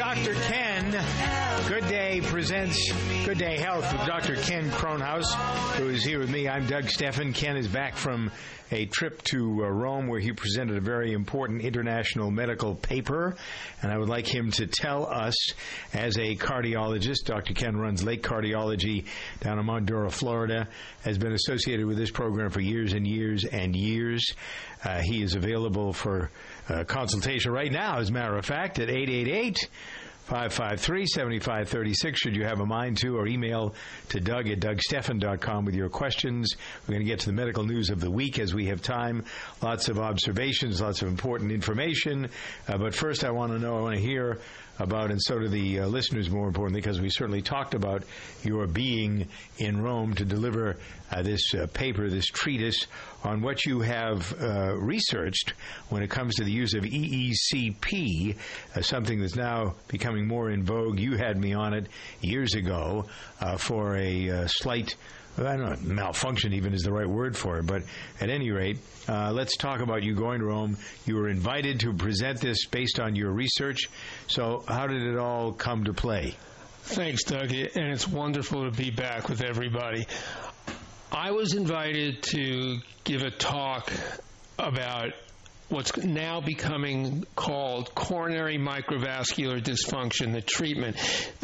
Dr. Ken. Good Day presents Good Day Health with Dr. Ken Kronhaus, who is here with me. I'm Doug Steffen. Ken is back from a trip to Rome where he presented a very important international medical paper, and I would like him to tell us, as a cardiologist, Dr. Ken runs Lake Cardiology down in Mount Dora, Florida, has been associated with this program for years and years and years. He is available for consultation right now, as a matter of fact, at 888-553-7536, should you have a mind to, or email to Doug at DougSteffen.com with your questions. We're going to get to the medical news of the week as we have time. Lots of observations, lots of important information. But first I want to hear about, and so do the listeners more importantly, because we certainly talked about your being in Rome to deliver this paper, this treatise on what you have researched when it comes to the use of EECP, something that's now becoming more in vogue. You had me on it years ago for a slight, I don't know, malfunction even is the right word for it, but at any rate, let's talk about you going to Rome. You were invited to present this based on your research. So how did it all come to play? Thanks, Doug, and it's wonderful to be back with everybody. I was invited to give a talk about what's now becoming called coronary microvascular dysfunction, the treatment.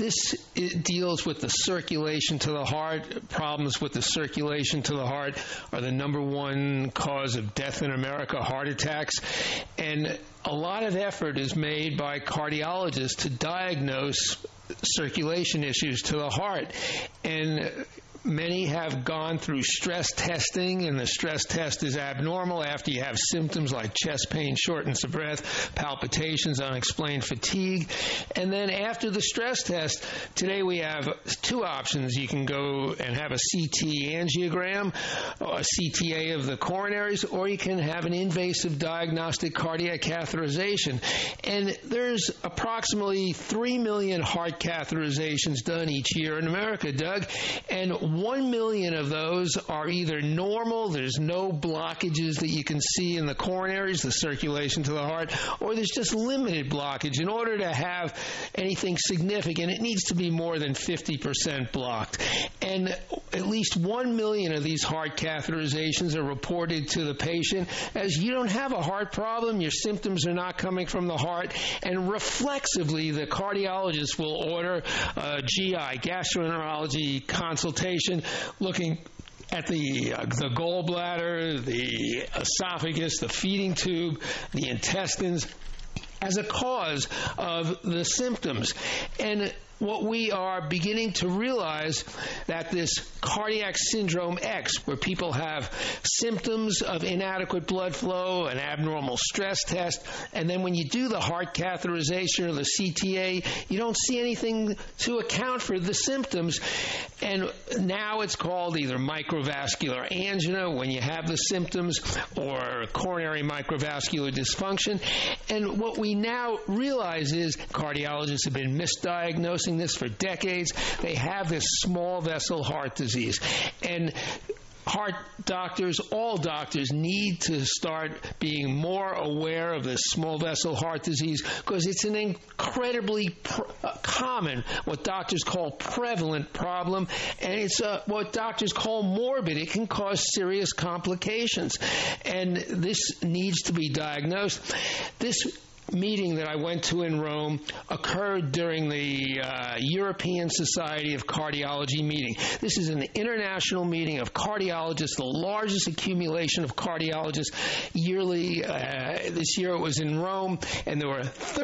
It deals with the circulation to the heart. Problems with the circulation to the heart are the number one cause of death in America, heart attacks. And a lot of effort is made by cardiologists to diagnose circulation issues to the heart. And many have gone through stress testing, and the stress test is abnormal after you have symptoms like chest pain, shortness of breath, palpitations, unexplained fatigue. And then after the stress test, today we have two options. You can go and have a CT angiogram, a CTA of the coronaries, or you can have an invasive diagnostic cardiac catheterization. And there's approximately 3 million heart catheterizations done each year in America, Doug, and 1 million of those are either normal, there's no blockages that you can see in the coronaries, the circulation to the heart, or there's just limited blockage. In order to have anything significant, it needs to be more than 50% blocked. And at least 1 million of these heart catheterizations are reported to the patient as you don't have a heart problem, your symptoms are not coming from the heart, and reflexively the cardiologist will order a GI, gastroenterology consultation, looking at the gallbladder, the esophagus, the feeding tube, the intestines, as a cause of the symptoms. And what we are beginning to realize that this cardiac syndrome X, where people have symptoms of inadequate blood flow, an abnormal stress test, and then when you do the heart catheterization or the CTA, you don't see anything to account for the symptoms. And now it's called either microvascular angina when you have the symptoms, or coronary microvascular dysfunction. And what we now realize is cardiologists have been misdiagnosing this for decades. They have this small vessel heart disease. And heart doctors, all doctors, need to start being more aware of this small vessel heart disease, because it's an incredibly common, what doctors call prevalent problem, and it's what doctors call morbid. It can cause serious complications, and this needs to be diagnosed. This meeting that I went to in Rome occurred during the European Society of Cardiology meeting. This is an international meeting of cardiologists, the largest accumulation of cardiologists yearly. This year it was in Rome, and there were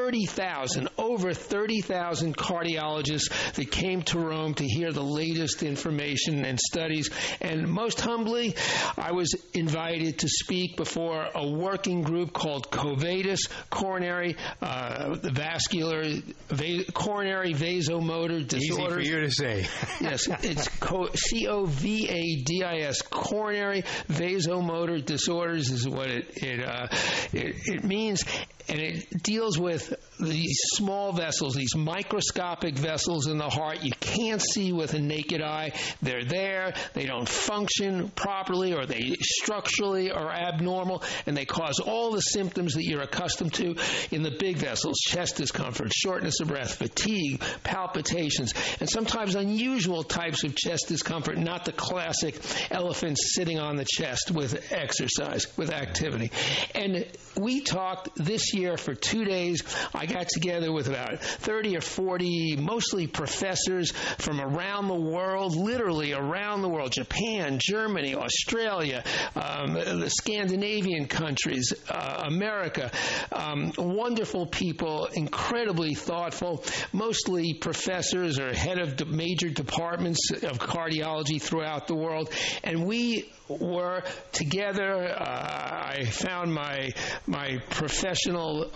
over 30,000 cardiologists that came to Rome to hear the latest information and studies. And most humbly, I was invited to speak before a working group called COVADIS, coronary coronary vasomotor disorders. Easy for you to say. Yes, it's COVADIS, coronary vasomotor disorders is what it means. and it deals with these small vessels, these microscopic vessels in the heart. You can't see with a naked eye. They're there. They don't function properly, or they structurally are abnormal, and they cause all the symptoms that you're accustomed to in the big vessels: chest discomfort, shortness of breath, fatigue, palpitations, and sometimes unusual types of chest discomfort, not the classic elephant sitting on the chest with exercise, with activity. And we talked this year for 2 days. I got together with about 30 or 40, mostly professors from around the world, literally around the world: Japan, Germany, Australia, the Scandinavian countries, America. Wonderful people, incredibly thoughtful, mostly professors or head of major departments of cardiology throughout the world. And we were together. I found my professional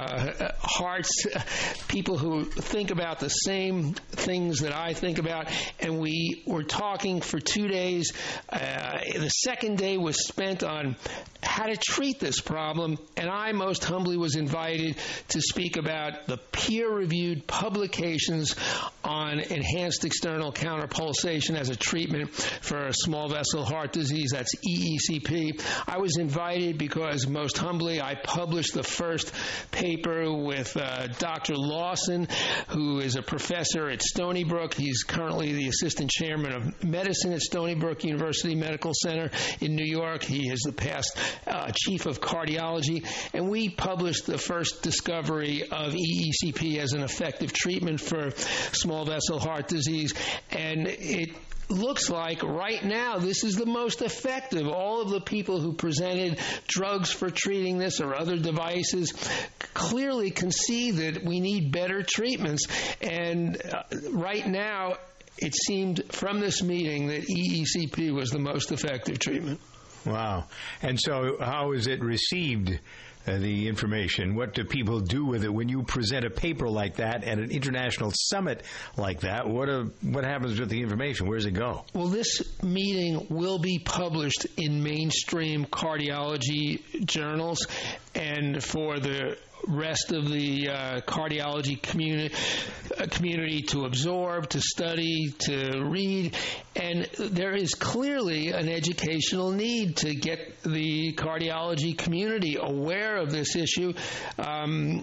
hearts, people who think about the same things that I think about, and we were talking for 2 days. The second day was spent on how to treat this problem, and I most humbly was invited to speak about the peer-reviewed publications on enhanced external counterpulsation as a treatment for small vessel heart disease. That's EECP. I was invited because, most humbly, I published the first paper with Dr. Lawson, who is a professor at Stony Brook. He's currently the assistant chairman of medicine at Stony Brook University Medical Center in New York. He is the past chief of cardiology. And we published the first discovery of EECP as an effective treatment for small vessel heart disease. And it looks like right now this is the most effective. All of the people who presented drugs for treating this or other devices clearly can see that we need better treatments. And right now it seemed from this meeting that EECP was the most effective treatment. Wow. And so how is it received, the information? What do people do with it when you present a paper like that at an international summit like that? What happens with the information? Where does it go? Well, this meeting will be published in mainstream cardiology journals, and for the rest of the cardiology community to absorb, to study, to read. And there is clearly an educational need to get the cardiology community aware of this issue. And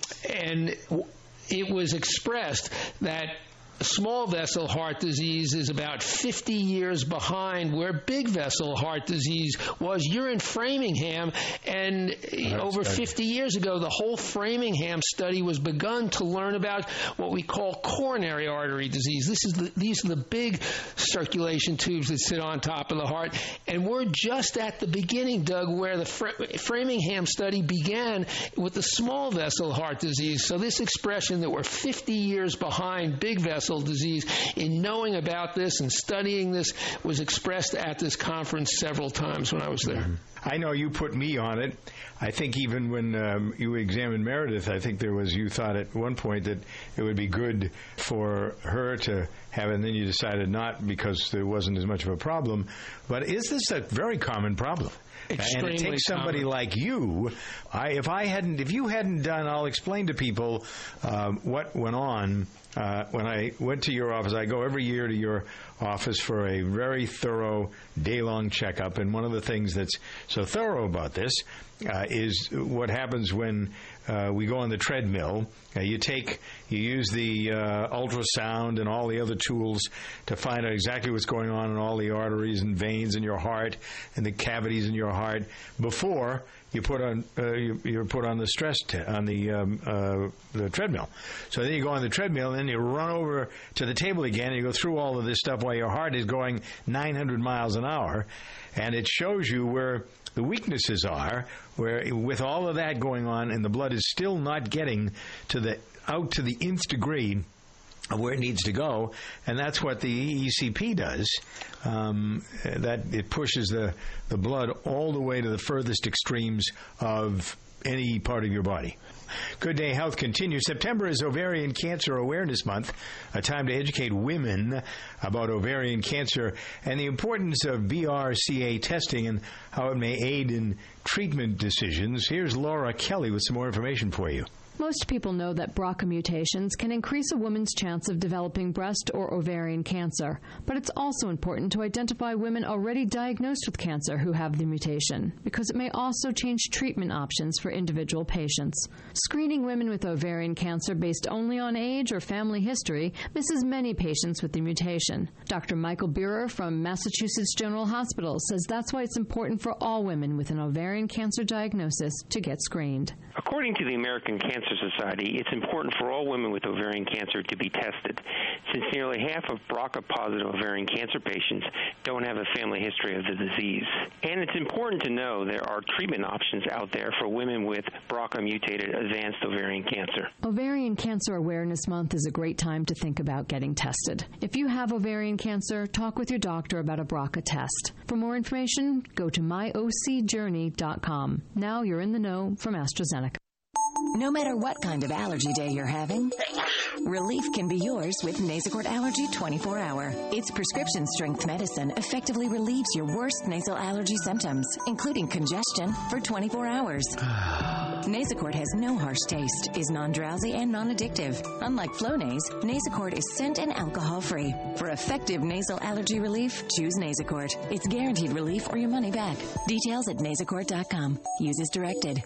it was expressed that small vessel heart disease is about 50 years behind where big vessel heart disease was. You're in Framingham, and over 50 years ago, the whole Framingham study was begun to learn about what we call coronary artery disease. These are the big circulation tubes that sit on top of the heart, and we're just at the beginning, Doug, where the Framingham study began with the small vessel heart disease. So this expression that we're 50 years behind big vessel disease in knowing about this and studying this was expressed at this conference several times when I was there. I know you put me on it. I think even when you examined Meredith, I think you thought at one point that it would be good for her to have it, and then you decided not because there wasn't as much of a problem. But is this a very common problem? Extremely and it takes somebody common. like you. If you hadn't done, I'll explain to people what went on. When I went to your office, I go every year to your office for a very thorough day-long checkup, and one of the things that's so thorough about this is what happens when we go on the treadmill. You use the ultrasound and all the other tools to find out exactly what's going on in all the arteries and veins in your heart and the cavities in your heart before you put on you're put on the stress on the treadmill. So then you go on the treadmill, and then you run over to the table again, and you go through all of this stuff while your heart is going 900 miles an hour, and it shows you where the weaknesses are, where with all of that going on, and the blood is still not getting out to the nth degree of where it needs to go, and that's what the EECP does. That it pushes the blood all the way to the furthest extremes of any part of your body. Good Day Health continues. September is Ovarian Cancer Awareness Month, a time to educate women about ovarian cancer and the importance of BRCA testing and how it may aid in treatment decisions. Here's Laura Kelly with some more information for you. Most people know that BRCA mutations can increase a woman's chance of developing breast or ovarian cancer, but it's also important to identify women already diagnosed with cancer who have the mutation, because it may also change treatment options for individual patients. Screening women with ovarian cancer based only on age or family history misses many patients with the mutation. Dr. Michael Buehrer from Massachusetts General Hospital says that's why it's important for all women with an ovarian cancer diagnosis to get screened. According to the American Cancer Society, it's important for all women with ovarian cancer to be tested, since nearly half of BRCA-positive ovarian cancer patients don't have a family history of the disease. And it's important to know there are treatment options out there for women with BRCA-mutated advanced ovarian cancer. Ovarian Cancer Awareness Month is a great time to think about getting tested. If you have ovarian cancer, talk with your doctor about a BRCA test. For more information, go to myocjourney.com. Now you're in the know from AstraZeneca. No matter what kind of allergy day you're having, relief can be yours with Nasacort Allergy 24-Hour. Its prescription-strength medicine effectively relieves your worst nasal allergy symptoms, including congestion, for 24 hours. Nasacort has no harsh taste, is non-drowsy, and non-addictive. Unlike Flonase, Nasacort is scent and alcohol-free. For effective nasal allergy relief, choose Nasacort. It's guaranteed relief or your money back. Details at nasacort.com. Use as directed.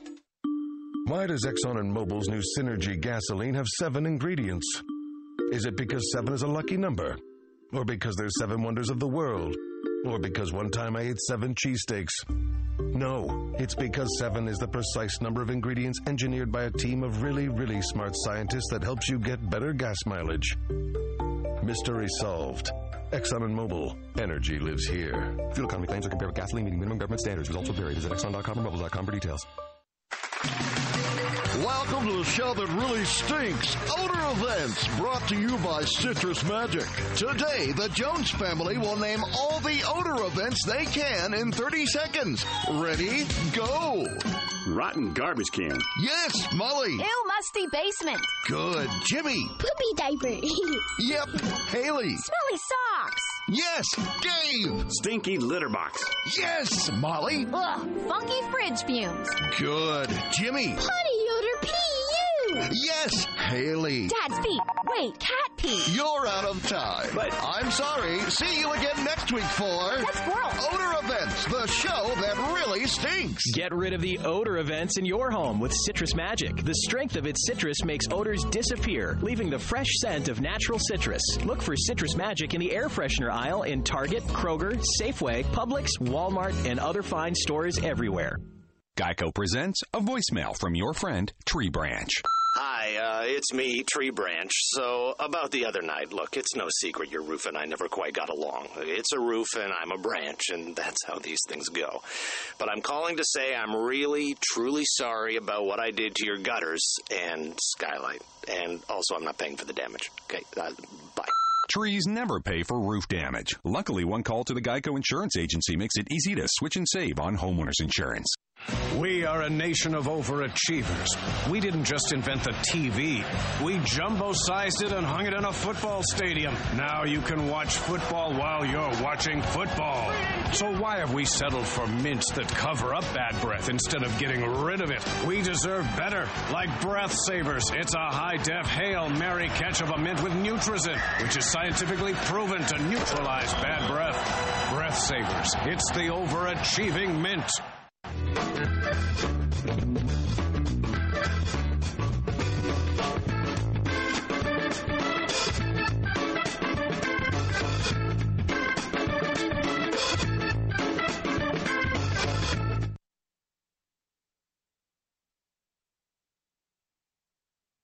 Why does Exxon and Mobil's new Synergy gasoline have 7 ingredients? Is it because 7 is a lucky number? Or because there's 7 wonders of the world? Or because one time I ate 7 cheesesteaks? No, it's because 7 is the precise number of ingredients engineered by a team of really, really smart scientists that helps you get better gas mileage. Mystery solved. Exxon and Mobil. Energy lives here. Fuel economy claims are compared with gasoline meeting minimum government standards. Results will vary. Visit Exxon.com or Mobil.com for details. Welcome to the show that really stinks. Odor Events, brought to you by Citrus Magic. Today, the Jones family will name all the odor events they can in 30 seconds. Ready? Go! Rotten garbage can. Yes, Molly. Ew, musty basement. Good. Jimmy. Poopy diaper. Yep. Haley. Smelly socks. Yes, Dave. Stinky litter box. Yes, Molly. Ugh, funky fridge fumes. Good. Jimmy. Potty odor pee. Yes, Haley. Dad's feet. Wait, cat pee. You're out of time. But I'm sorry. See you again next week for That's squirrel. Odor Events, the show that really stinks. Get rid of the odor events in your home with Citrus Magic. The strength of its citrus makes odors disappear, leaving the fresh scent of natural citrus. Look for Citrus Magic in the air freshener aisle in Target, Kroger, Safeway, Publix, Walmart, and other fine stores everywhere. Geico presents a voicemail from your friend, Tree Branch. Hi, it's me, Tree Branch. So, about the other night, look, it's no secret your roof and I never quite got along. It's a roof and I'm a branch, and that's how these things go. But I'm calling to say I'm really, truly sorry about what I did to your gutters and skylight. And also, I'm not paying for the damage. Okay, bye. Trees never pay for roof damage. Luckily, one call to the Geico Insurance Agency makes it easy to switch and save on homeowners insurance. We are a nation of overachievers. We didn't just invent the TV. We jumbo-sized it and hung it in a football stadium. Now you can watch football while you're watching football. So why have we settled for mints that cover up bad breath instead of getting rid of it? We deserve better, like Breath Savers. It's a high-def Hail Mary catch of a mint with Nutrizin, which is scientifically proven to neutralize bad breath. Breath Savers. It's the overachieving mint.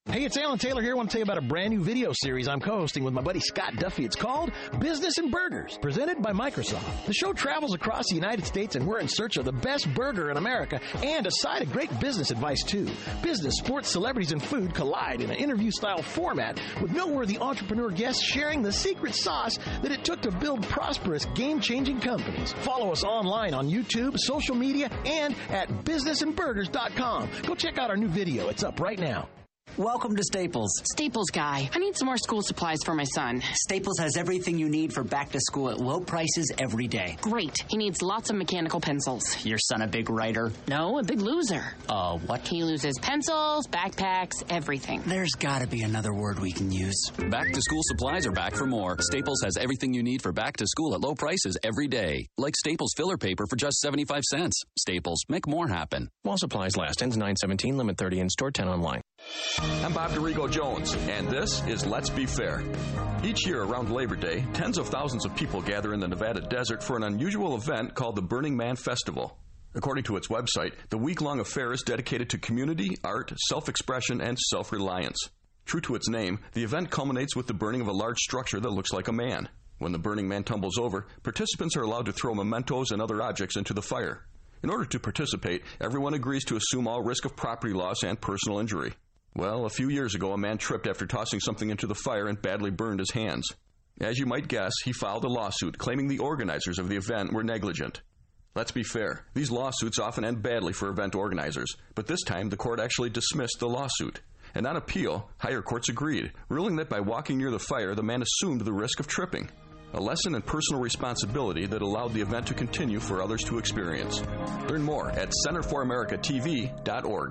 Hey, it's Alan Taylor here. I want to tell you about a brand new video series I'm co-hosting with my buddy Scott Duffy. It's called Business and Burgers, presented by Microsoft. The show travels across the United States, and we're in search of the best burger in America and a side of great business advice, too. Business, sports, celebrities, and food collide in an interview-style format with noteworthy entrepreneur guests sharing the secret sauce that it took to build prosperous, game-changing companies. Follow us online on YouTube, social media, and at businessandburgers.com. Go check out our new video. It's up right now. Welcome to Staples. Staples guy, I need some more school supplies for my son. Staples has everything you need for back to school at low prices every day. Great. He needs lots of mechanical pencils. Your son a big writer? No, a big loser. What? He loses pencils, backpacks, everything. There's got to be another word we can use. Back to school supplies are back for more. Staples has everything you need for back to school at low prices every day. Like Staples filler paper for just 75 cents. Staples, make more happen. While supplies last. Ends 9/17, limit 30 in store, 10 online. I'm Bob DiRigo Jones, and this is Let's Be Fair. Each year around Labor Day, tens of thousands of people gather in the Nevada desert for an unusual event called the Burning Man Festival. According to its website, the week-long affair is dedicated to community, art, self-expression, and self-reliance. True to its name, the event culminates with the burning of a large structure that looks like a man. When the Burning Man tumbles over, participants are allowed to throw mementos and other objects into the fire. In order to participate, everyone agrees to assume all risk of property loss and personal injury. Well, a few years ago, a man tripped after tossing something into the fire and badly burned his hands. As you might guess, he filed a lawsuit claiming the organizers of the event were negligent. Let's be fair. These lawsuits often end badly for event organizers, but this time the court actually dismissed the lawsuit. And on appeal, higher courts agreed, ruling that by walking near the fire, the man assumed the risk of tripping. A lesson in personal responsibility that allowed the event to continue for others to experience. Learn more at CenterForAmericaTV.org.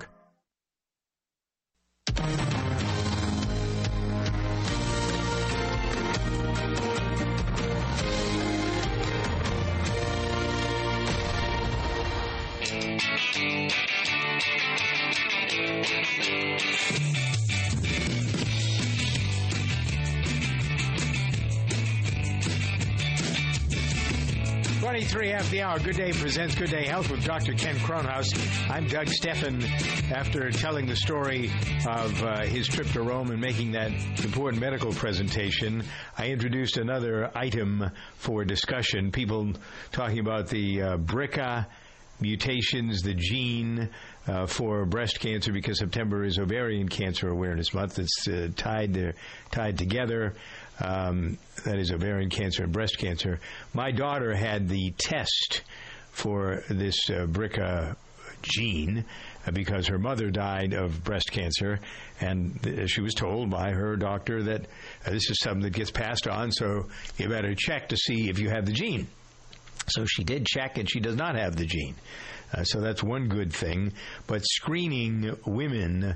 After the hour. Good Day presents Good Day Health with Dr. Ken Kronhaus. I'm Doug Steffen. After telling the story of his trip to Rome and making that important medical presentation, I introduced another item for discussion. People talking about the BRCA mutations, the gene for breast cancer, because September is Ovarian Cancer Awareness Month. It's tied together. That is ovarian cancer and breast cancer. My daughter had the test for this BRCA gene because her mother died of breast cancer, and she was told by her doctor that this is something that gets passed on, so you better check to see if you have the gene. So she did check, and she does not have the gene. So that's one good thing. But screening women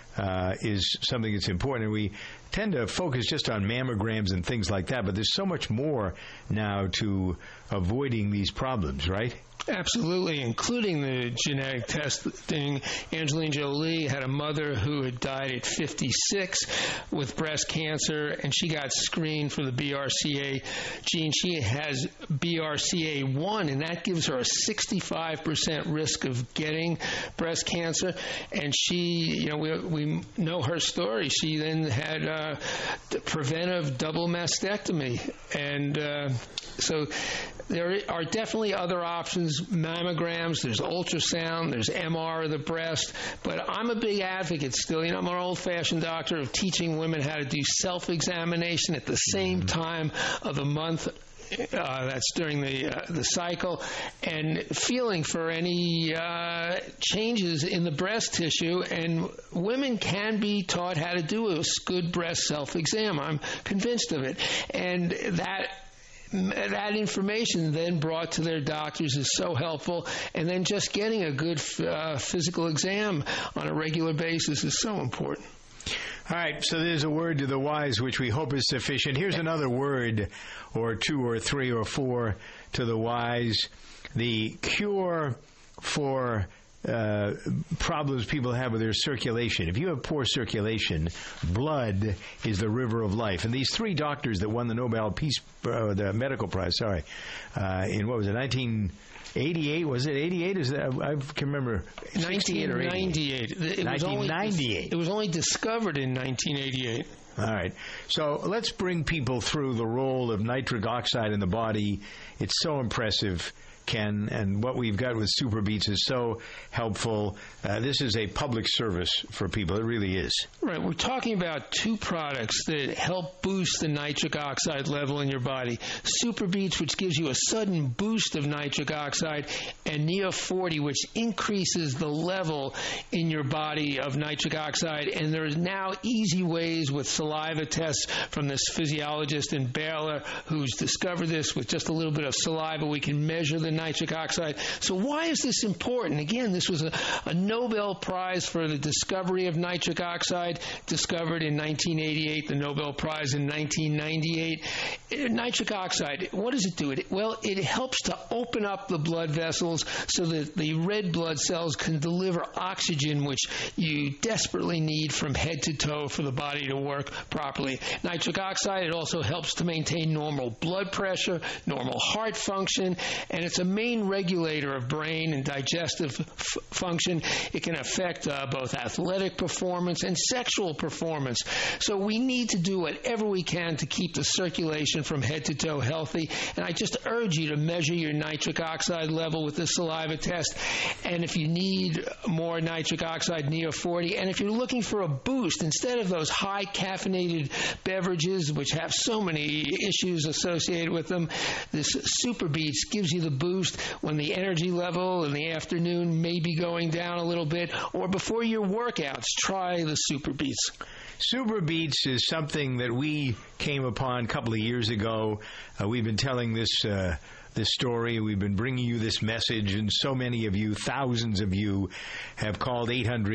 is something that's important, and we tend to focus just on mammograms and things like that, but there's so much more now to avoiding these problems, right? Absolutely, including the genetic testing. Angelina Jolie had a mother who had died at 56 with breast cancer, and she got screened for the BRCA gene. She has BRCA1, and that gives her a 65% risk of getting breast cancer. And she, we know her story. She then had preventive double mastectomy, and so there are definitely other options. Mammograms, there's ultrasound, there's MR of the breast, but I'm a big advocate still. I'm an old-fashioned doctor of teaching women how to do self-examination at the same time of the month. That's during the cycle, and feeling for any changes in the breast tissue. And women can be taught how to do a good breast self-exam. I'm convinced of it. And that information then brought to their doctors is so helpful, and then just getting a good physical exam on a regular basis is so important. All right, so there's a word to the wise, which we hope is sufficient. Here's another word, or two or three or four to the wise. The cure for problems people have with their circulation. If you have poor circulation, blood is the river of life. And these three doctors that won the Nobel Peace, the medical prize, in what was it, 88, was it 88? Is that, I can remember. 1998. It 1998. It was only discovered in 1988. All right. So let's bring people through the role of nitric oxide in the body. It's so impressive, Ken, and what we've got with Super Beets is so helpful. This is a public service for people. It really is. Right. We're talking about two products that help boost the nitric oxide level in your body. Super Beets, which gives you a sudden boost of nitric oxide, and Neo 40, which increases the level in your body of nitric oxide. And there are now easy ways with saliva tests from this physiologist in Baylor who's discovered this. With just a little bit of saliva, we can measure the nitric oxide. So why is this important? Again, this was a Nobel Prize for the discovery of nitric oxide, discovered in 1988, the Nobel Prize in 1998. Nitric oxide, what does it do? It helps to open up the blood vessels so that the red blood cells can deliver oxygen, which you desperately need from head to toe for the body to work properly. Nitric oxide, it also helps to maintain normal blood pressure, normal heart function, and it's a main regulator of brain and digestive function. It can affect both athletic performance and sexual performance. So we need to do whatever we can to keep the circulation from head to toe healthy. And I just urge you to measure your nitric oxide level with the saliva test. And if you need more nitric oxide, Neo 40. And if you're looking for a boost, instead of those high caffeinated beverages, which have so many issues associated with them, this Super Beets gives you the boost when the energy level in the afternoon may be going down a little bit, or before your workouts. Try the Super Beets. Super Beets is something that we came upon a couple of years ago. We've been telling this story. We've been bringing you this message, and so many of you, thousands of you, have called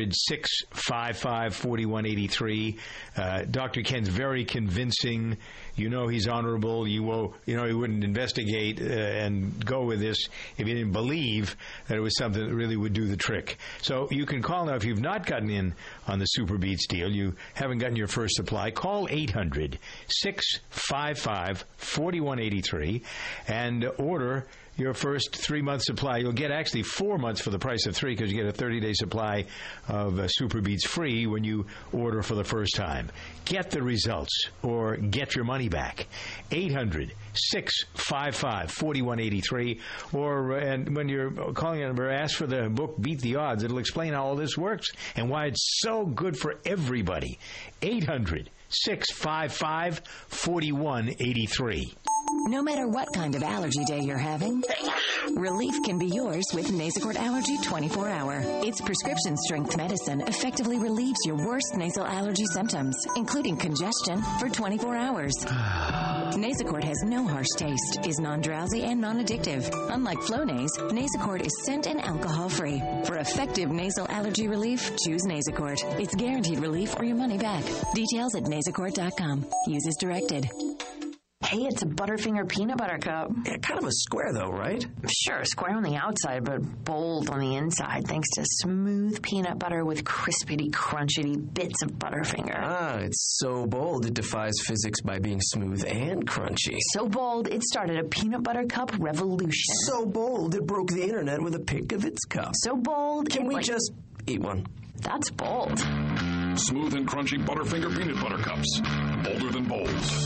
800-655-4183. Dr. Ken's very convincing. You know he's honorable. You know he wouldn't investigate and go with this if he didn't believe that it was something that really would do the trick. So you can call now if you've not gotten in on the Super Beets deal. You haven't gotten your first supply. Call 800-655-4183 and order your first 3-month supply. You'll get actually 4 months for the price of 3 because you get a 30-day supply of Super Beets free when you order for the first time. Get the results or get your money back. 800-655-4183 and when you're calling a number, ask for the book Beat the Odds. It'll explain how all this works and why it's so good for everybody. 800-655-4183. No matter what kind of allergy day you're having, relief can be yours with Nasacort Allergy 24-Hour. Its prescription-strength medicine effectively relieves your worst nasal allergy symptoms, including congestion, for 24 hours. Nasacort has no harsh taste, is non-drowsy, and non-addictive. Unlike Flonase, Nasacort is scent and alcohol-free. For effective nasal allergy relief, choose Nasacort. It's guaranteed relief or your money back. Details at nasacort.com. Use as directed. Hey, it's a Butterfinger peanut butter cup. Yeah, kind of a square, though, right? Sure, square on the outside, but bold on the inside, thanks to smooth peanut butter with crispity, crunchity bits of Butterfinger. Ah, it's so bold it defies physics by being smooth and crunchy. So bold, it started a peanut butter cup revolution. So bold, it broke the internet with a pic of its cup. So bold, Can we just eat one? That's bold. Smooth and crunchy Butterfinger peanut butter cups. Bolder than bold.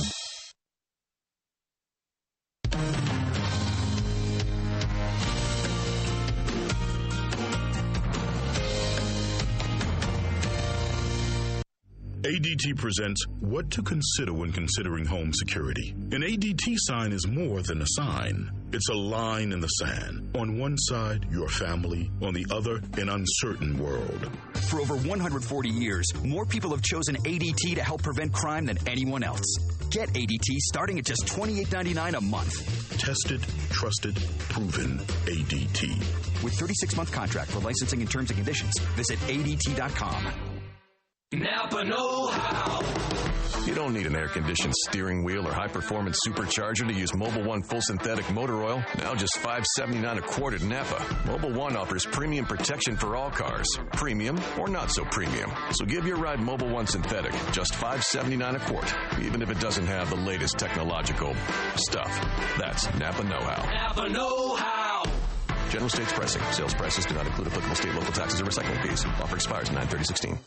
ADT presents What to Consider When Considering Home Security. An ADT sign is more than a sign. It's a line in the sand. On one side, your family. On the other, an uncertain world. For over 140 years, more people have chosen ADT to help prevent crime than anyone else. Get ADT starting at just $28.99 a month. Tested, trusted, proven ADT. With 36-month contract for licensing and terms and conditions, visit ADT.com. Napa know-how. You don't need an air-conditioned steering wheel or high-performance supercharger to use Mobil 1 full synthetic motor oil. Now just $5.79 a quart at Napa. Mobil 1 offers premium protection for all cars, premium or not so premium. So give your ride Mobil 1 synthetic, just $5.79 a quart, even if it doesn't have the latest technological stuff. That's Napa know-how. Napa know-how. General states pricing. Sales prices do not include applicable state, local taxes, or recycling fees. Offer expires 9/30/16.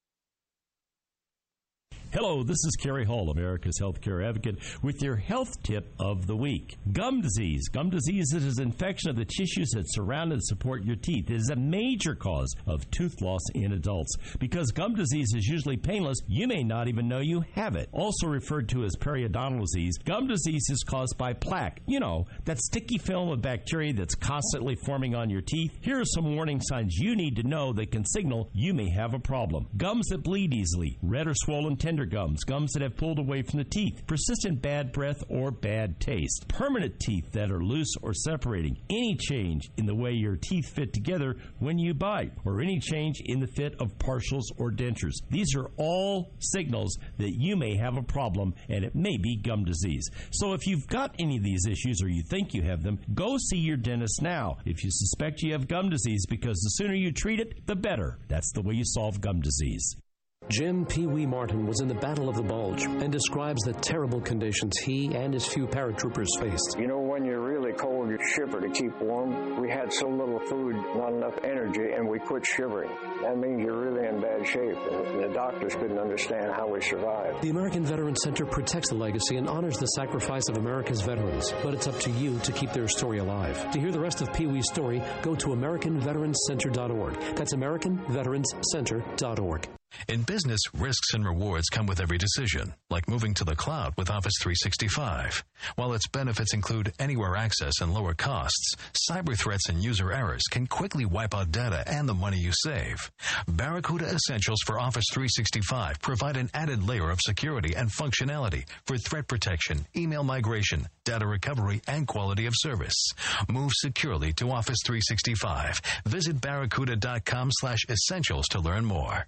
Hello, this is Kerry Hall, America's healthcare advocate, with your health tip of the week. Gum disease. Gum disease is an infection of the tissues that surround and support your teeth. It is a major cause of tooth loss in adults. Because gum disease is usually painless, you may not even know you have it. Also referred to as periodontal disease, gum disease is caused by plaque. You know, that sticky film of bacteria that's constantly forming on your teeth. Here are some warning signs you need to know that can signal you may have a problem. Gums that bleed easily, red or swollen tender gums, gums that have pulled away from the teeth, persistent bad breath or bad taste, permanent teeth that are loose or separating, any change in the way your teeth fit together when you bite, or any change in the fit of partials or dentures. These are all signals that you may have a problem, and it may be gum disease. So if you've got any of these issues or you think you have them, go see your dentist now if you suspect you have gum disease, because the sooner you treat it, the better. That's the way you solve gum disease. Jim Pee Wee Martin was in the Battle of the Bulge and describes the terrible conditions he and his few paratroopers faced. You know, when you're really cold, you shiver to keep warm. We had so little food, not enough energy, and we quit shivering. That means you're really in bad shape, and the doctors couldn't understand how we survived. The American Veterans Center protects the legacy and honors the sacrifice of America's veterans, but it's up to you to keep their story alive. To hear the rest of Pee Wee's story, go to AmericanVeteransCenter.org. That's AmericanVeteransCenter.org. In business, risks and rewards come with every decision, like moving to the cloud with Office 365. While its benefits include anywhere access and lower costs, cyber threats and user errors can quickly wipe out data and the money you save. Barracuda Essentials for Office 365 provide an added layer of security and functionality for threat protection, email migration, data recovery, and quality of service. Move securely to Office 365. Visit barracuda.com/essentials to learn more.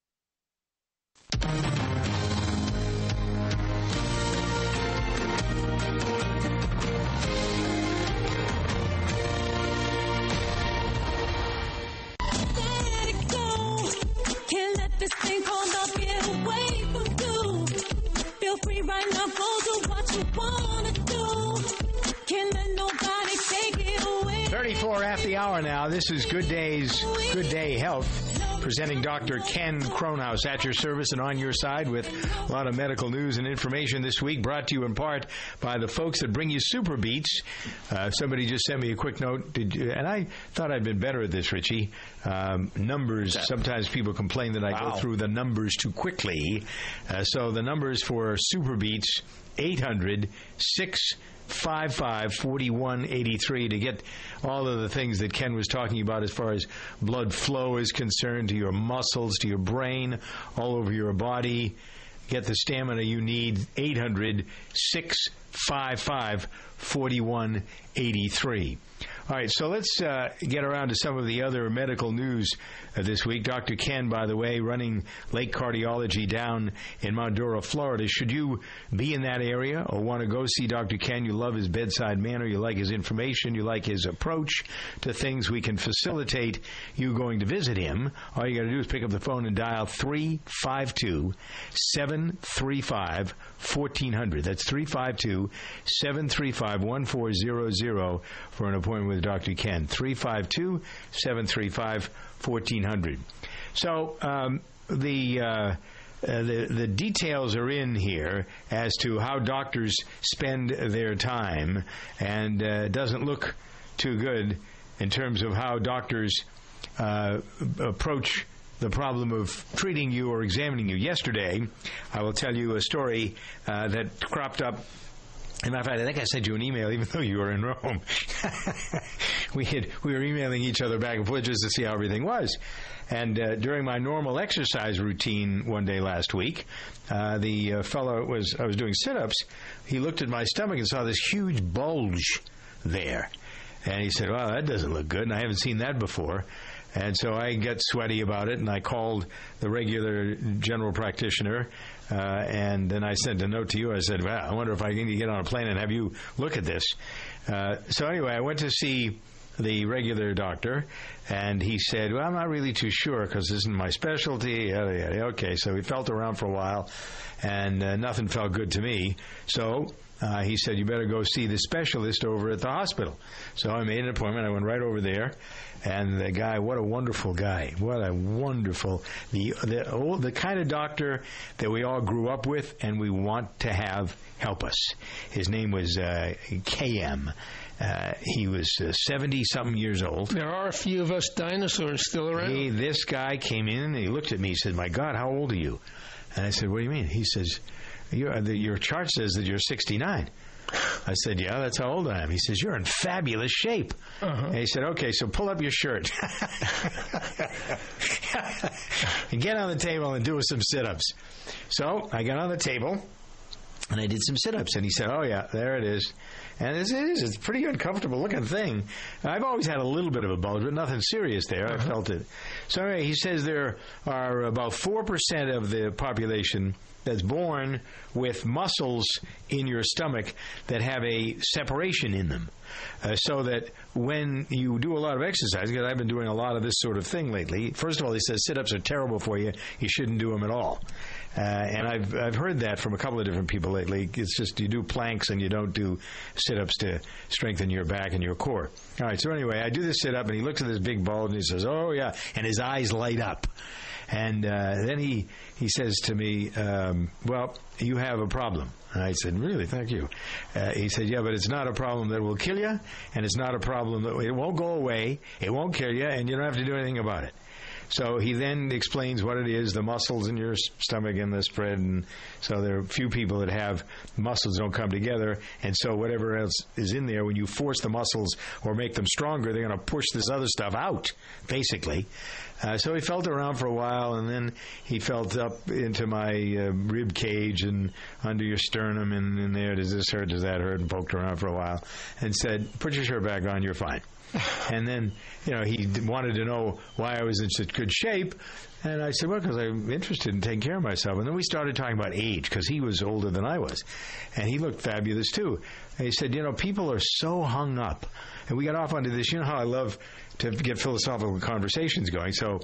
Can't let this thing called love get away from you. Feel free right now, go do what you wanna do. Can't let nobody take it away. 34 after the hour now. This is Good Day Health, presenting Dr. Ken Kronhaus at your service and on your side with a lot of medical news and information this week, brought to you in part by the folks that bring you Super Beats. Somebody just sent me a quick note, and I thought I'd been better at this, Richie. Numbers, sometimes people complain that I go through the numbers too quickly. So the numbers for Super Beats, 800-655-4183 to get all of the things that Ken was talking about as far as blood flow is concerned, to your muscles, to your brain, all over your body. Get the stamina you need. 800-655-4183. All right, so let's get around to some of the other medical news this week. Dr. Ken, by the way, running Lake Cardiology down in Mondora, Florida. Should you be in that area or want to go see Dr. Ken, you love his bedside manner, you like his information, you like his approach to things, we can facilitate you going to visit him. All you got to do is pick up the phone and dial 352-735-1400. That's 352-735-1400 for an appointment with Dr. Ken. 352-735-1400. So the details are in here as to how doctors spend their time, and it doesn't look too good in terms of how doctors approach the problem of treating you or examining you. Yesterday, I will tell you a story that cropped up. As a matter of fact, I think I sent you an email even though you were in Rome. We were emailing each other back and forth just to see how everything was. And during my normal exercise routine one day last week, the fellow I was doing sit-ups, he looked at my stomach and saw this huge bulge there. And he said, "Well, that doesn't look good, and I haven't seen that before." And so I got sweaty about it, and I called the regular general practitioner, and then I sent a note to you. I said, "Well, I wonder if I need to get on a plane and have you look at this." So anyway, I went to see the regular doctor, and he said, well, I'm not really too sure because this isn't my specialty. Yada, yada. Okay, so we felt around for a while, and nothing felt good to me. So he said, you better go see the specialist over at the hospital. So I made an appointment. I went right over there. And the guy, what a wonderful guy. What a wonderful, the kind of doctor that we all grew up with and we want to have help us. His name was KM. He was 70-something years old. There are a few of us dinosaurs still around. This guy came in and he looked at me. He said, my God, how old are you? And I said, what do you mean? He says, your chart says that you're 69. I said, yeah, that's how old I am. He says, you're in fabulous shape. And he said, okay, so pull up your shirt. And get on the table and do some sit-ups. So I got on the table, and I did some sit-ups. And he said, oh, yeah, there it is. And it's a pretty uncomfortable-looking thing. I've always had a little bit of a bulge, but nothing serious there. I felt it. So anyway, he says there are about 4% of the population that's born with muscles in your stomach that have a separation in them. So that when you do a lot of exercise, because I've been doing a lot of this sort of thing lately, first of all, he says sit-ups are terrible for you. You shouldn't do them at all. And I've heard that from a couple of different people lately. It's just you do planks and you don't do sit-ups to strengthen your back and your core. All right, so anyway, I do this sit-up, and he looks at this big bulge, and he says, oh, yeah, and his eyes light up. And then he says to me, well, you have a problem. And I said, really? Thank you. He said, yeah, but it's not a problem that will kill you, and it's not a problem that it won't go away, it won't kill you, and you don't have to do anything about it. So he then explains what it is, the muscles in your stomach and the spread. And so there are a few people that have muscles don't come together. And so whatever else is in there, when you force the muscles or make them stronger, they're going to push this other stuff out, basically. So he felt around for a while, and then he felt up into my rib cage and under your sternum and in there. Does this hurt? Does that hurt? And poked around for a while and said, put your shirt back on. You're fine. And then, he wanted to know why I was in such good shape. And I said, well, because I'm interested in taking care of myself. And then we started talking about age, because he was older than I was. And he looked fabulous, too. And he said, people are so hung up. And we got off onto this. You know how I love to get philosophical conversations going. So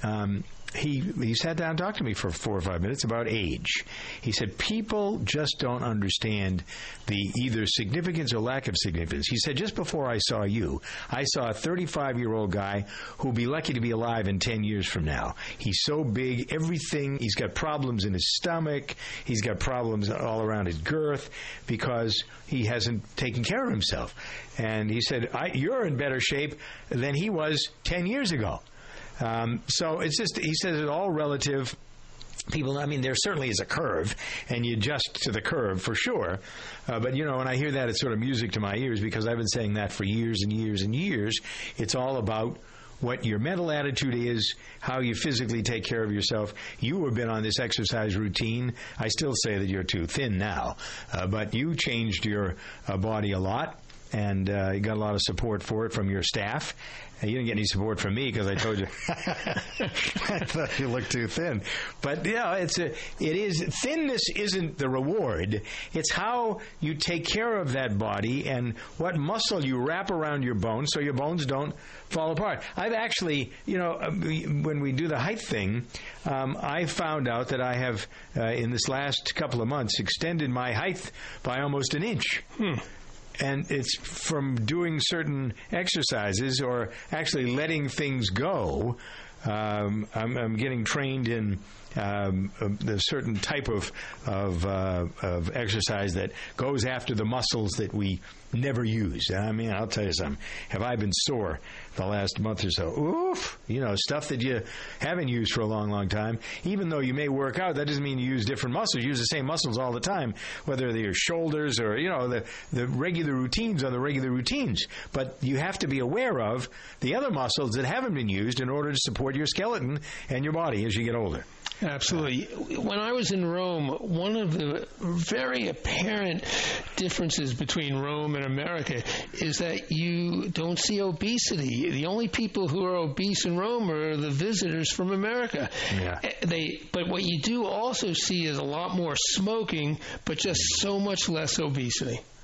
he sat down and talked to me for 4 or 5 minutes about age. He said, people just don't understand the either significance or lack of significance. He said, just before I saw you, I saw a 35-year-old guy who'll be lucky to be alive in 10 years from now. He's so big, everything, he's got problems in his stomach, he's got problems all around his girth because he hasn't taken care of himself. And he said, you're in better shape than he was 10 years ago. So it's just, he says it's all relative. People, there certainly is a curve, and you adjust to the curve for sure. But, when I hear that, it's sort of music to my ears because I've been saying that for years and years and years. It's all about what your mental attitude is, how you physically take care of yourself. You have been on this exercise routine. I still say that you're too thin now, but you changed your body a lot. And you got a lot of support for it from your staff. You didn't get any support from me because I told you I thought you looked too thin. But it is thinness isn't the reward. It's how you take care of that body and what muscle you wrap around your bones so your bones don't fall apart. I've actually, when we do the height thing, I found out that I have in this last couple of months extended my height by almost an inch. And it's from doing certain exercises or actually letting things go. I'm getting trained in a certain type of exercise that goes after the muscles that we never use. I'll tell you something. Have I been sore the last month or so? Oof! Stuff that you haven't used for a long, long time. Even though you may work out, that doesn't mean you use different muscles. You use the same muscles all the time, whether they're your shoulders or, the regular routines are the regular routines. But you have to be aware of the other muscles that haven't been used in order to support your skeleton and your body as you get older. Absolutely. When I was in Rome, one of the very apparent differences between Rome and America is that you don't see obesity. The only people who are obese in Rome are the visitors from America. Yeah. But what you do also see is a lot more smoking, but just so much less obesity.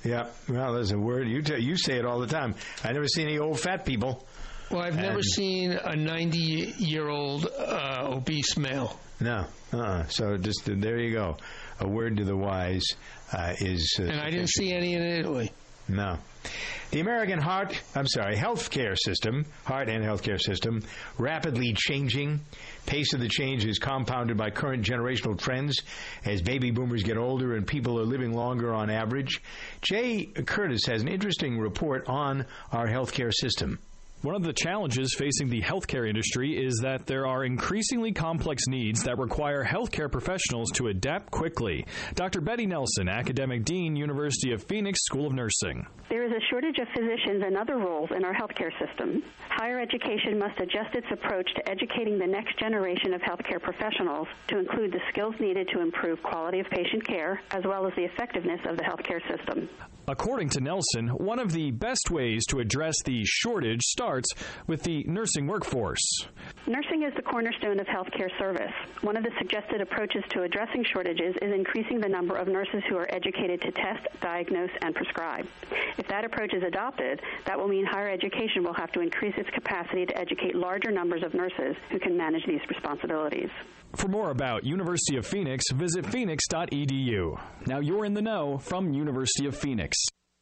Yeah, well, there's a word. You say it all the time. I never see any old fat people. Well, I've never seen a 90-year-old obese male. No. So just there you go. A word to the wise is... and I didn't see any in Italy. No. The American healthcare system, heart and healthcare system, rapidly changing. Pace of the change is compounded by current generational trends as baby boomers get older and people are living longer on average. Jay Curtis has an interesting report on our healthcare system. One of the challenges facing the healthcare industry is that there are increasingly complex needs that require healthcare professionals to adapt quickly. Dr. Betty Nelson, Academic Dean, University of Phoenix School of Nursing. There is a shortage of physicians and other roles in our healthcare system. Higher education must adjust its approach to educating the next generation of healthcare professionals to include the skills needed to improve quality of patient care as well as the effectiveness of the healthcare system. According to Nelson, one of the best ways to address the shortage starts with the nursing workforce. Nursing is the cornerstone of healthcare service. One of the suggested approaches to addressing shortages is increasing the number of nurses who are educated to test, diagnose, and prescribe. If that approach is adopted, that will mean higher education will have to increase its capacity to educate larger numbers of nurses who can manage these responsibilities. For more about University of Phoenix, visit phoenix.edu. Now you're in the know from University of Phoenix.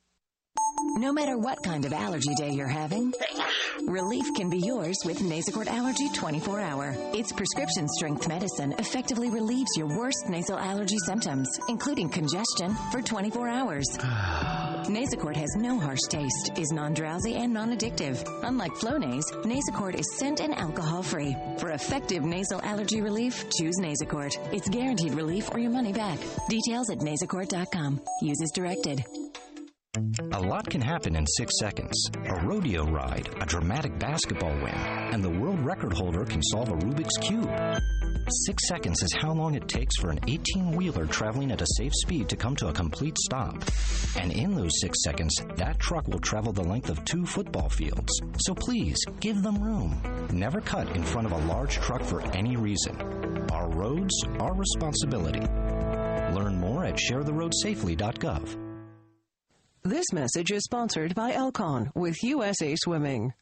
No matter what kind of allergy day you're having, relief can be yours with Nasacort Allergy 24-Hour. Its prescription-strength medicine effectively relieves your worst nasal allergy symptoms, including congestion, for 24 hours. Nasacort has no harsh taste, is non-drowsy and non-addictive. Unlike Flonase, Nasacort is scent and alcohol-free. For effective nasal allergy relief, choose Nasacort. It's guaranteed relief or your money back. Details at nasacort.com. Use as directed. A lot can happen in 6 seconds. A rodeo ride, a dramatic basketball win, and the world record holder can solve a Rubik's Cube. 6 seconds is how long it takes for an 18-wheeler traveling at a safe speed to come to a complete stop. And in those 6 seconds, that truck will travel the length of 2 football fields. So please, give them room. Never cut in front of a large truck for any reason. Our roads, our responsibility. Learn more at sharetheroadsafely.gov. This message is sponsored by Alcon with USA Swimming.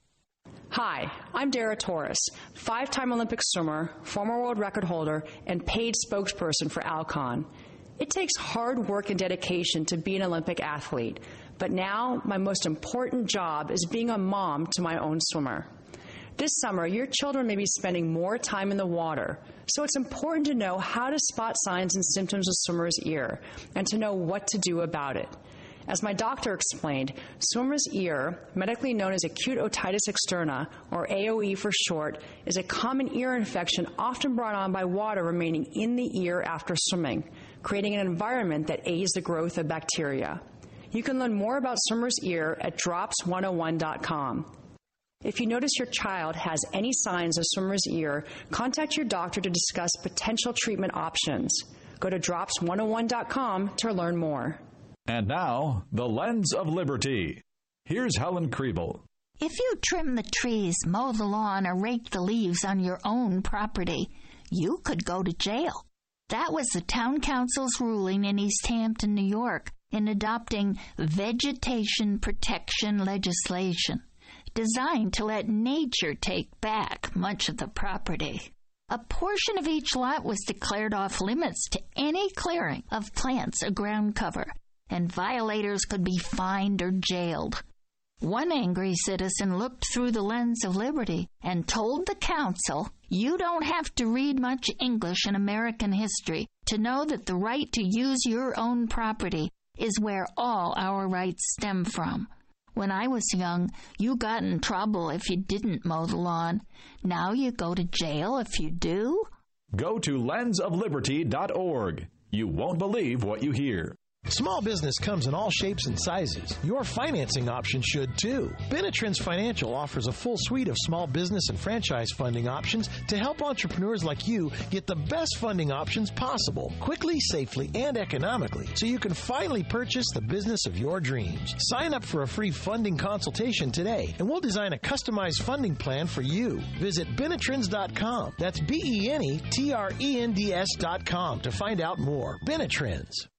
Hi, I'm Dara Torres, 5-time Olympic swimmer, former world record holder, and paid spokesperson for Alcon. It takes hard work and dedication to be an Olympic athlete, but now my most important job is being a mom to my own swimmer. This summer, your children may be spending more time in the water, so it's important to know how to spot signs and symptoms of swimmer's ear and to know what to do about it. As my doctor explained, swimmer's ear, medically known as acute otitis externa, or AOE for short, is a common ear infection often brought on by water remaining in the ear after swimming, creating an environment that aids the growth of bacteria. You can learn more about swimmer's ear at drops101.com. If you notice your child has any signs of swimmer's ear, contact your doctor to discuss potential treatment options. Go to drops101.com to learn more. And now, the Lens of Liberty. Here's Helen Kriebel. If you trim the trees, mow the lawn, or rake the leaves on your own property, you could go to jail. That was the town council's ruling in East Hampton, New York, in adopting vegetation protection legislation, designed to let nature take back much of the property. A portion of each lot was declared off limits to any clearing of plants or ground cover, and violators could be fined or jailed. One angry citizen looked through the lens of liberty and told the council, "You don't have to read much English in American history to know that the right to use your own property is where all our rights stem from. When I was young, you got in trouble if you didn't mow the lawn. Now you go to jail if you do?" Go to lensofliberty.org. You won't believe what you hear. Small business comes in all shapes and sizes. Your financing option should too. Benetrends Financial offers a full suite of small business and franchise funding options to help entrepreneurs like you get the best funding options possible, quickly, safely, and economically, so you can finally purchase the business of your dreams. Sign up for a free funding consultation today, and we'll design a customized funding plan for you. Visit Benetrends.com. That's BENETRENDS.com to find out more. Benetrends.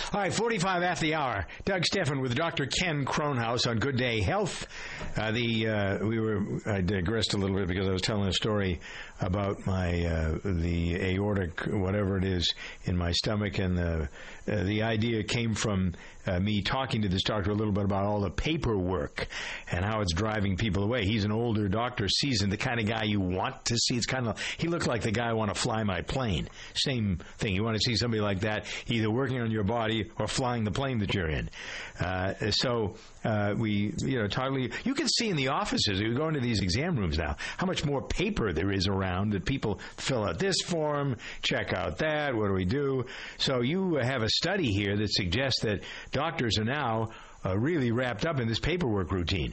All right, 45 after the hour. Doug Steffen with Dr. Ken Kronhaus on Good Day Health. I digressed a little bit because I was telling a story about the aortic, whatever it is, in my stomach, and the idea came from me talking to this doctor a little bit about all the paperwork and how it's driving people away. He's an older doctor, seasoned, the kind of guy you want to see. It's kind of, he looked like the guy I want to fly my plane. Same thing. You want to see somebody like that, either working on your body or flying the plane that you're in. You can see in the offices, you go into these exam rooms now, how much more paper there is around that people fill out this form, check out that, what do we do? So you have a study here that suggests that doctors are now really wrapped up in this paperwork routine.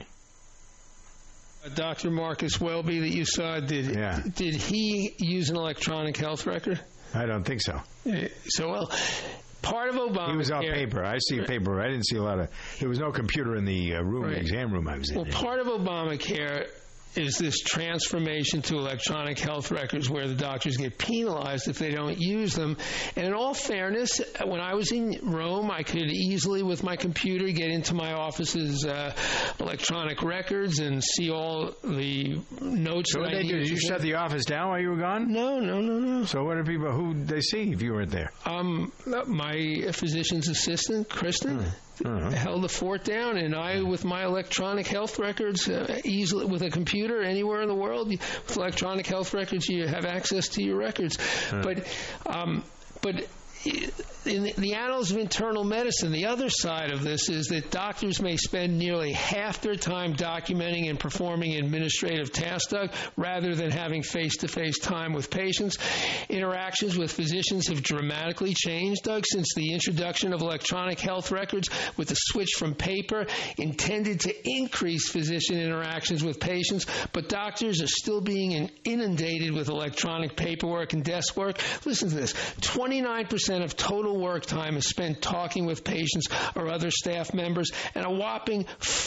Dr. Marcus Welby that you saw, did he use an electronic health record? I don't think so. Part of Obamacare... He was on paper. I see paper. I didn't see a lot of... There was no computer in the room, the exam room I was in. Well, part of Obamacare is this transformation to electronic health records where the doctors get penalized if they don't use them. And in all fairness, when I was in Rome, I could easily, with my computer, get into my office's electronic records and see all the notes. So what did they do? Did you shut the office down while you were gone? No. So what did people, who did they see if you weren't there? My physician's assistant, Kristen. Held the fort down, and I, with my electronic health records, easily with a computer anywhere in the world, with electronic health records, you have access to your records. But in the annals of internal medicine, the other side of this is that doctors may spend nearly half their time documenting and performing administrative tasks, Doug, rather than having face-to-face time with patients. Interactions with physicians have dramatically changed, Doug, since the introduction of electronic health records, with the switch from paper intended to increase physician interactions with patients, but doctors are still being inundated with electronic paperwork and desk work. Listen to this. 29% of total work time is spent talking with patients or other staff members, and a whopping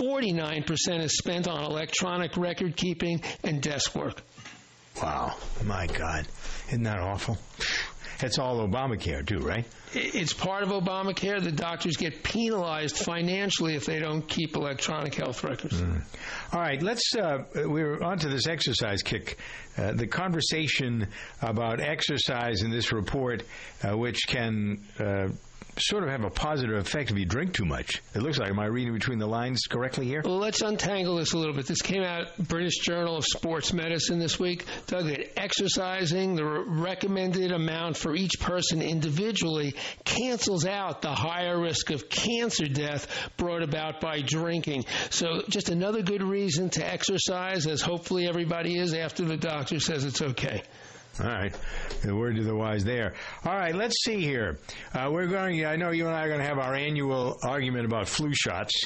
49% is spent on electronic record keeping and desk work. Wow. My God. Isn't that awful? That's all Obamacare, too, right? It's part of Obamacare. The doctors get penalized financially if they don't keep electronic health records. All right, we're on to this exercise kick. The conversation about exercise in this report, which can sort of have a positive effect if you drink too much. It looks like, am I reading between the lines correctly here? Well, let's untangle this a little bit. This came out British Journal of Sports Medicine this week. Doug, that exercising, the recommended amount for each person individually, cancels out the higher risk of cancer death brought about by drinking. So just another good reason to exercise, as hopefully everybody is after the doctor says it's okay. All right. The word to the wise there. All right, let's see here. I know you and I are going to have our annual argument about flu shots.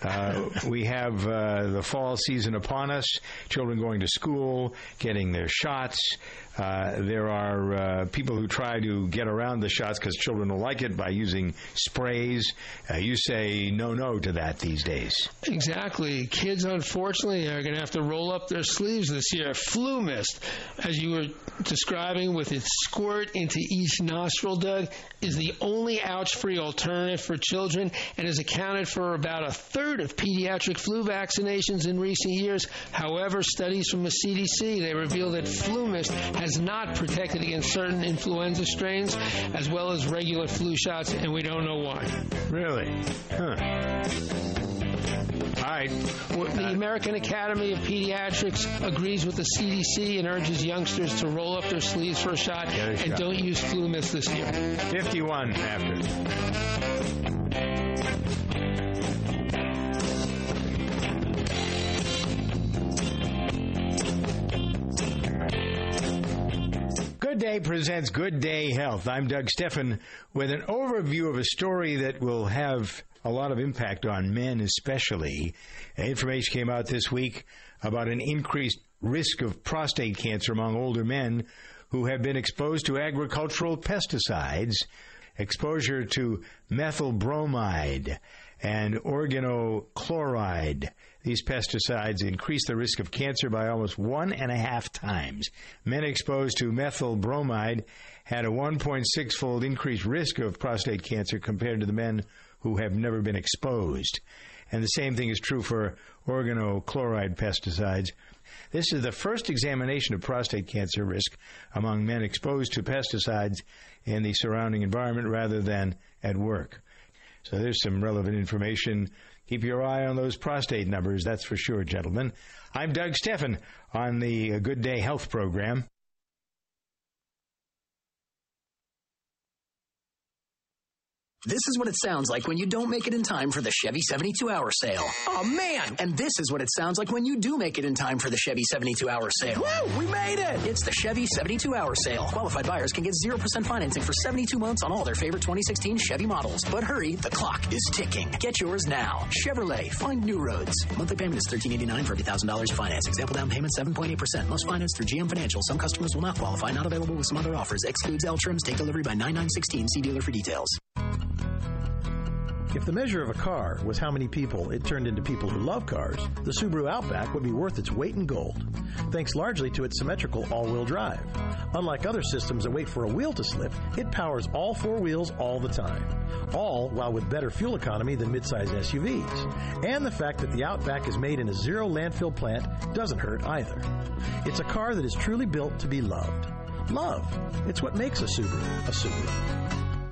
We have the fall season upon us, children going to school, getting their shots. There are people who try to get around the shots because children don't like it by using sprays. You say no to that these days. Exactly. Kids, unfortunately, are going to have to roll up their sleeves this year. Flu mist, as you were describing, with its squirt into each nostril, Doug, is the only ouch-free alternative for children and has accounted for about a third of pediatric flu vaccinations in recent years. However, studies from the CDC, they reveal that flu mist has not protected against certain influenza strains as well as regular flu shots, and we don't know why. Really? All right. The American Academy of Pediatrics agrees with the CDC and urges youngsters to roll up their sleeves for a shot and don't use flu mist this year. 51 after. Good Day presents Good Day Health. I'm Doug Steffen with an overview of a story that will have a lot of impact on men especially. Information came out this week about an increased risk of prostate cancer among older men who have been exposed to agricultural pesticides. Exposure to methyl bromide and organochloride. These pesticides increase the risk of cancer by almost 1.5 times. Men exposed to methyl bromide had a 1.6-fold increased risk of prostate cancer compared to the men who have never been exposed. And the same thing is true for organochloride pesticides. This is the first examination of prostate cancer risk among men exposed to pesticides in the surrounding environment rather than at work. So there's some relevant information. Keep your eye on those prostate numbers, that's for sure, gentlemen. I'm Doug Steffen on the Good Day Health program. This is what it sounds like when you don't make it in time for the Chevy 72-hour sale. Oh, man! And this is what it sounds like when you do make it in time for the Chevy 72-hour sale. Woo! We made it! It's the Chevy 72-hour sale. Qualified buyers can get 0% financing for 72 months on all their favorite 2016 Chevy models. But hurry, the clock is ticking. Get yours now. Chevrolet, find new roads. Monthly payment is $1,389 for $50,000 of finance. Example down payment 7.8%. Most financed through GM Financial. Some customers will not qualify. Not available with some other offers. Excludes L trims. Take delivery by 9/9/16. See dealer for details. If the measure of a car was how many people it turned into people who love cars, the Subaru Outback would be worth its weight in gold, thanks largely to its symmetrical all-wheel drive. Unlike other systems that wait for a wheel to slip, it powers all 4 wheels all the time, all while with better fuel economy than midsize SUVs. And the fact that the Outback is made in a zero landfill plant doesn't hurt either. It's a car that is truly built to be loved. Love. It's what makes a Subaru a Subaru.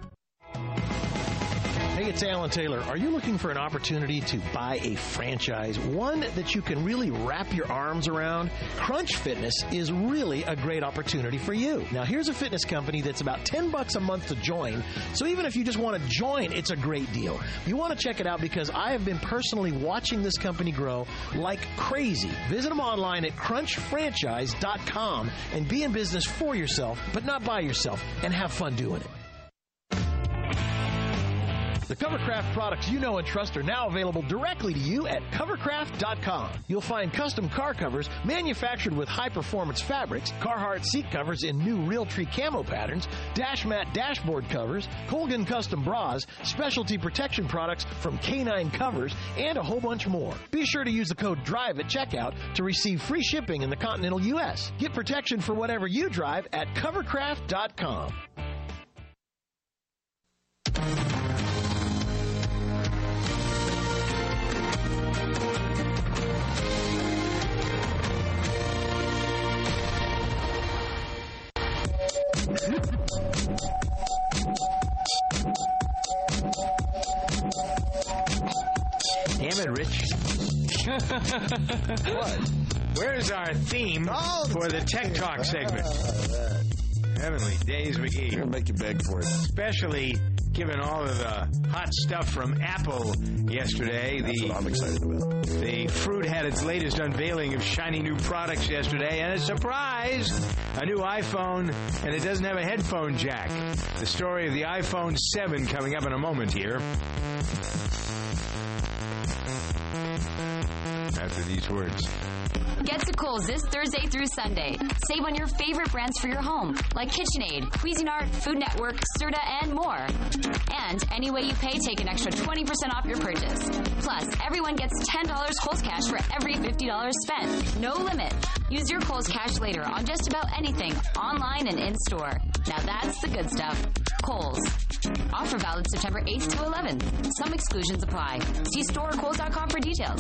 Hey, it's Alan Taylor. Are you looking for an opportunity to buy a franchise, one that you can really wrap your arms around? Crunch Fitness is really a great opportunity for you. Now, here's a fitness company that's about $10 a month to join, so even if you just want to join, it's a great deal. You want to check it out because I have been personally watching this company grow like crazy. Visit them online at crunchfranchise.com and be in business for yourself, but not by yourself, and have fun doing it. The Covercraft products you know and trust are now available directly to you at Covercraft.com. You'll find custom car covers manufactured with high-performance fabrics, Carhartt seat covers in new Realtree camo patterns, Dash Mat dashboard covers, Colgan custom bras, specialty protection products from K9 Covers, and a whole bunch more. Be sure to use the code DRIVE at checkout to receive free shipping in the continental U.S. Get protection for whatever you drive at Covercraft.com. Damn it, Rich. What? Where's our theme for the Tech Talk segment? Heavenly days, McGee. I'm going to make you beg for it. Especially given all of the hot stuff from Apple yesterday. That's what I'm excited about. The Fruit had its latest unveiling of shiny new products yesterday, and a surprise, a new iPhone, and it doesn't have a headphone jack. The story of the iPhone 7 coming up in a moment here. After these words. Get to Kohl's this Thursday through Sunday. Save on your favorite brands for your home, like KitchenAid, Cuisinart, Food Network, Serta, and more. And any way you pay, take an extra 20% off your purchase. Plus, everyone gets $10 Kohl's Cash for every $50 spent. No limit. Use your Kohl's Cash later on just about anything, online and in-store. Now that's the good stuff. Kohl's. Offer valid September 8th to 11th. Some exclusions apply. See store or Kohl's.com for details.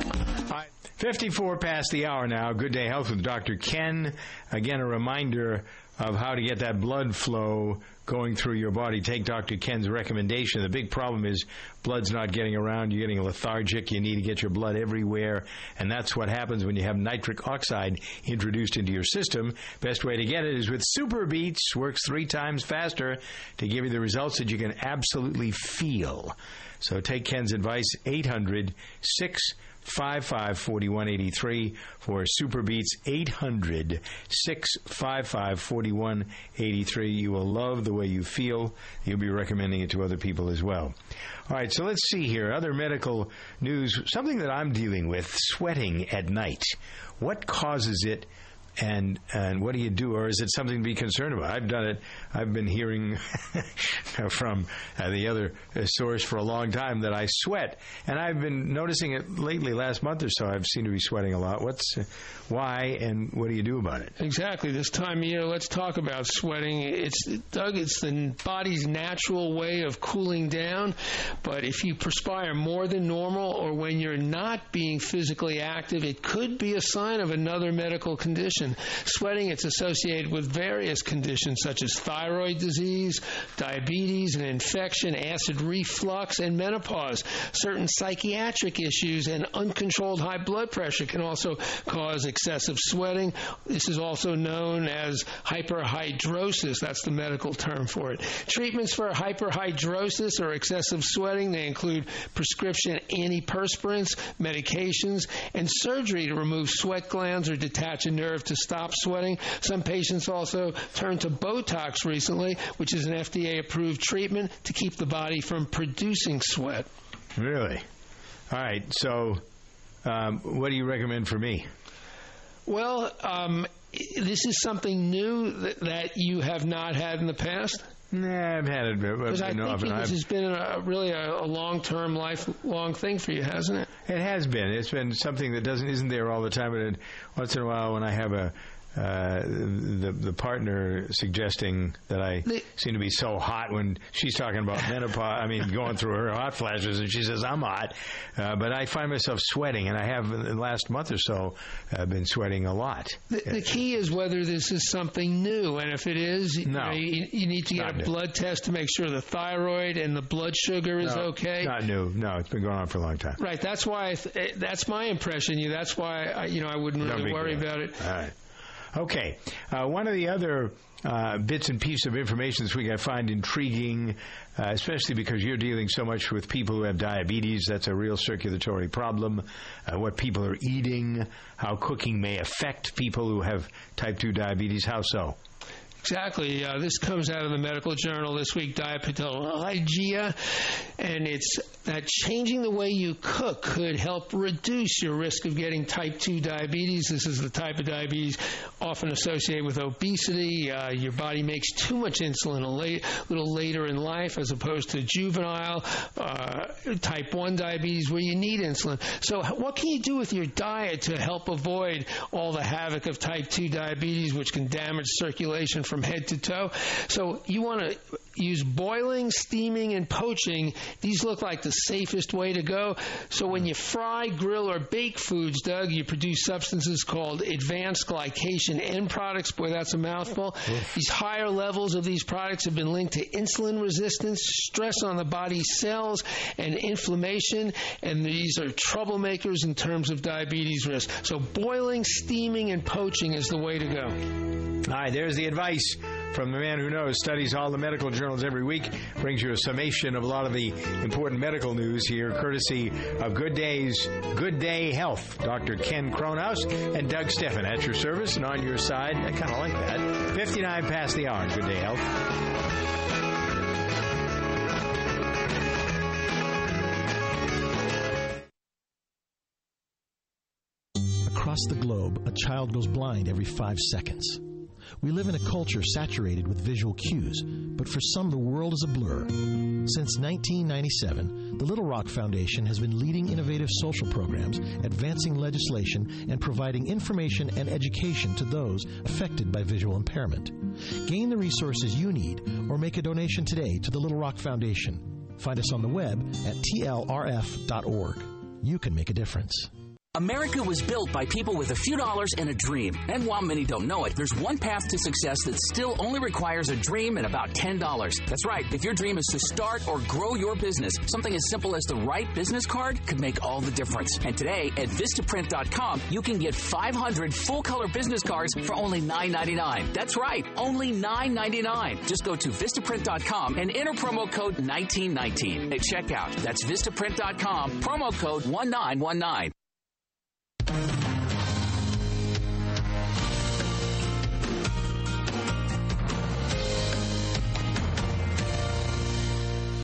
54 past the hour now. Good Day Health with Dr. Ken. Again, a reminder of how to get that blood flow going through your body. Take Dr. Ken's recommendation. The big problem is blood's not getting around. You're getting lethargic. You need to get your blood everywhere. And that's what happens when you have nitric oxide introduced into your system. Best way to get it is with Super Beats. Works 3 times faster to give you the results that you can absolutely feel. So take Ken's advice, 800-655-4183 for Super Beats, 800-655-4183. You will love the way you feel. You'll be recommending it to other people as well. All right, so let's see here. Other medical news, something that I'm dealing with, sweating at night. What causes it? And what do you do, or is it something to be concerned about? I've done it. I've been hearing from the other source for a long time that I sweat, and I've been noticing it lately. Last month or so, I've seemed to be sweating a lot. Why, and what do you do about it? Exactly. This time of year, let's talk about sweating. It's the body's natural way of cooling down, but if you perspire more than normal, or when you're not being physically active, it could be a sign of another medical condition. Sweating, it's associated with various conditions such as thyroid disease, diabetes, an infection, acid reflux, and menopause. Certain psychiatric issues and uncontrolled high blood pressure can also cause excessive sweating. This is also known as hyperhidrosis. That's the medical term for it. Treatments for hyperhidrosis or excessive sweating, they include prescription antiperspirants, medications, and surgery to remove sweat glands or detach a nerve to stop sweating. Some patients also turn to Botox recently, which is an FDA-approved treatment to keep the body from producing sweat. Really? All right. So what do you recommend for me? Well, this is something new that you have not had in the past? Nah, I've had it. Because I think this has been really a long-term, lifelong thing for you, hasn't it? It has been. It's been something that isn't there all the time. But once in a while, when I have the partner suggesting that I seem to be so hot when she's talking about menopause, going through her hot flashes, and she says I'm hot, but I find myself sweating, and I have in the last month or so been sweating a lot. The key is whether this is something new, and if it is, you need to get a blood test to make sure the thyroid and the blood sugar is okay. Not new. No, it's been going on for a long time. Right. That's why. That's my impression. That's why I wouldn't really worry about it. All right. Okay. One of the other bits and pieces of information this week I find intriguing, especially because you're dealing so much with people who have diabetes. That's a real circulatory problem. What people are eating, how cooking may affect people who have type 2 diabetes. How so? Exactly. This comes out of the medical journal this week, Diapathologia, and it's that changing the way you cook could help reduce your risk of getting type 2 diabetes. This is the type of diabetes often associated with obesity. Your body makes too much insulin a little later in life as opposed to juvenile type 1 diabetes where you need insulin. So what can you do with your diet to help avoid all the havoc of type 2 diabetes, which can damage circulation from head to toe? So you want to use boiling, steaming, and poaching. These look like the safest way to go. So when you fry, grill, or bake foods, Doug, you produce substances called advanced glycation end products. Boy, that's a mouthful. These higher levels of these products have been linked to insulin resistance, stress on the body's cells, and inflammation, and these are troublemakers in terms of diabetes risk. So boiling, steaming, and poaching is the way to go. All right, there's the advice from the man who knows, studies all the medical journals every week, brings you a summation of a lot of the important medical news here, courtesy of Good Day Health. Dr. Ken Cronhaus and Doug Steffen at your service and on your side. I kind of like that. 59 past the hour. Good Day Health. Across the globe, a child goes blind every 5 seconds. We live in a culture saturated with visual cues, but for some, the world is a blur. Since 1997, the Little Rock Foundation has been leading innovative social programs, advancing legislation, and providing information and education to those affected by visual impairment. Gain the resources you need or make a donation today to the Little Rock Foundation. Find us on the web at tlrf.org. You can make a difference. America was built by people with a few dollars and a dream. And while many don't know it, there's one path to success that still only requires a dream and about $10. That's right. If your dream is to start or grow your business, something as simple as the right business card could make all the difference. And today at Vistaprint.com, you can get 500 full-color business cards for only $9.99. That's right, only $9.99. Just go to Vistaprint.com and enter promo code 1919 at checkout. That's Vistaprint.com, promo code 1919.